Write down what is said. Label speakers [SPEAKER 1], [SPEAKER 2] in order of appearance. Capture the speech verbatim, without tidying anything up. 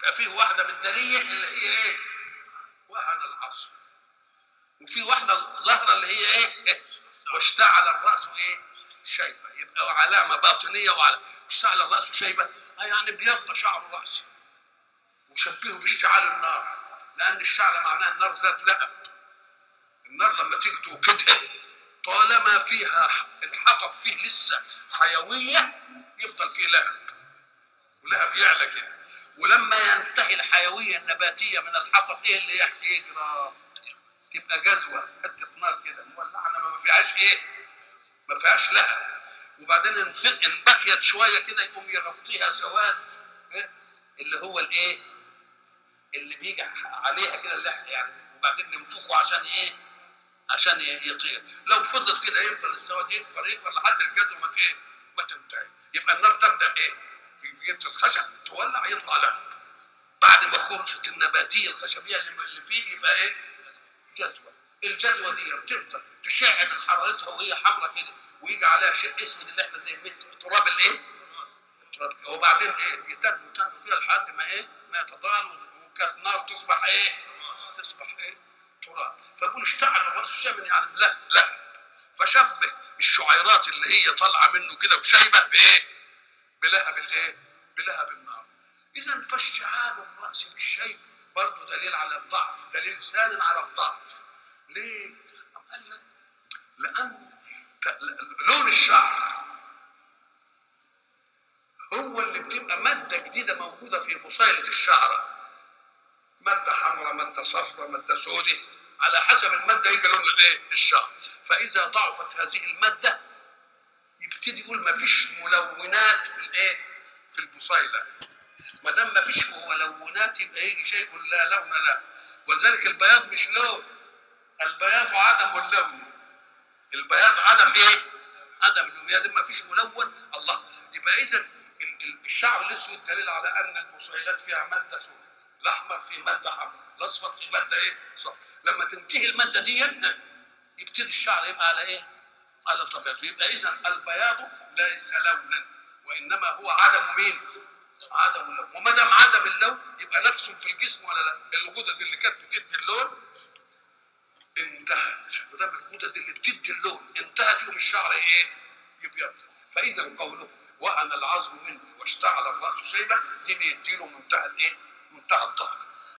[SPEAKER 1] يبقى فيه واحده مداريه اللي هي ايه؟ وهن العصر. وفي واحده ظاهره اللي هي ايه؟ واشتعل الراس ايه؟ شيبه. يبقى علامه باطنيه وعلى اشتعل الراس شيبه، اه يعني ابيض شعر راسه. وشبهه باشتعال النار، لان الشعله معناها النار ذات لهب. النار لما تيجي توقدها طالما فيها الحطب فيه لسه حيويه يفضل فيه لهب، ولهب يعلى كده. ولما ينتهي الحيويه النباتيه من الحطب ايه اللي يجرى؟ تبقى جزوه حته نار كده مولعه ما فيهاش ايه؟ ما فيهاش لهب. وبعدين ان بقيت شويه كده يقوم يغطيها سواد إيه؟ اللي هو الايه؟ اللي بيجي عليها كده اللي يعني، وبعدين ننفخه عشان ايه؟ عشان يطير. لو فضلت كده يفضل السواد يكبر يكبر لحد الجزء ما ايه؟ ما تنتهي. يبقى النار تبدا ايه؟ جبت الخشب تولع يطلع لهب. بعد ما خلصت النباتيه الخشبيه اللي فيه يبقى ايه؟ جزوه. الجزوه دي بتفضل تشع من حرارتها وهي حمراء كده، ويجي عليها شيء اسود اللي احنا زي تراب الايه؟ التراب. وبعدين ايه؟ يتم وتم كده لحد ما ايه؟ ما يتضال، وكانت نار تصبح ايه؟ تصبح ايه؟ تراب. فبقول اشتعل الراس شيبا يعني لا لا. فشبه الشعيرات اللي هي طالعه منه كده وشايبه بايه؟ بلهب الايه؟ بلهب النار. اذا فاشتعال الراس بالشيب برضه دليل على الضعف، دليل ثان على الضعف. ليه؟ أم قال لك لان لون الشعر هو اللي بتبقى ماده جديده موجوده في بصيله الشعره، ماده حمراء ماده صفراء ماده سوداء، على حسب الماده يجي لون الايه؟ الشعر. فاذا ضعفت هذه الماده يبتدي يقول ما فيش ملونات في الايه؟ في البصيله. ما دام ما فيش ملونات يبقى يجي شيء لا لون له. ولذلك البياض مش لون، البياض عدم اللون. البياض عدم ايه؟ عدم اللون. يا ما فيش ملون. الله. يبقى اذا الشعر الاسود دليل على ان البصيلات فيها ماده سوداء، الاحمر فيه ماده حمراء، الاصفر فيه ماده ايه؟ صفر. لما تنتهي الماده دي يبتدي الشعر يبقى على ايه؟ على طبيعته. يبقى اذا البياض ليس لونا وانما هو عدم مين؟ عدم اللون. وما دام عدم اللون يبقى نقص في الجسم ولا لا؟ الغدد اللي كانت بتدي اللون انتهت. ما دام الغدد اللي بتدي اللون انتهت يوم الشعر ايه؟ يبيض. فاذا قوله وهن العظم مني واشتعل الراس شيبه دي بيديله منتهى الايه؟ منتهى الضعف.